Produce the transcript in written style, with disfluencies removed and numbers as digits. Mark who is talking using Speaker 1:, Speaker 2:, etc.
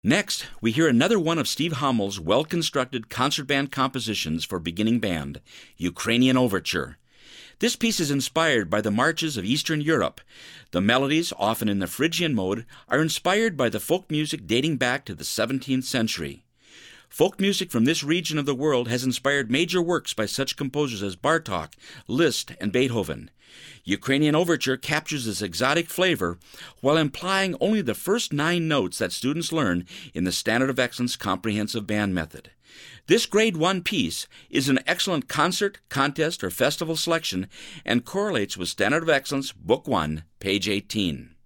Speaker 1: Next, we hear another one of Steve Hammel's well-constructed concert band compositions for beginning band, Ukrainian Overture. This piece is inspired by the marches of Eastern Europe. The melodies, often in the Phrygian mode, are inspired by the folk music dating back to the 17th century. Folk music from this region of the world has inspired major works by such composers as Bartók, Liszt, and Beethoven. Ukrainian Overture captures this exotic flavor while implying only the first 9 notes that students learn in the Standard of Excellence Comprehensive Band Method. This Grade 1 piece is an excellent concert, contest, or festival selection and correlates with Standard of Excellence, Book 1, page 18.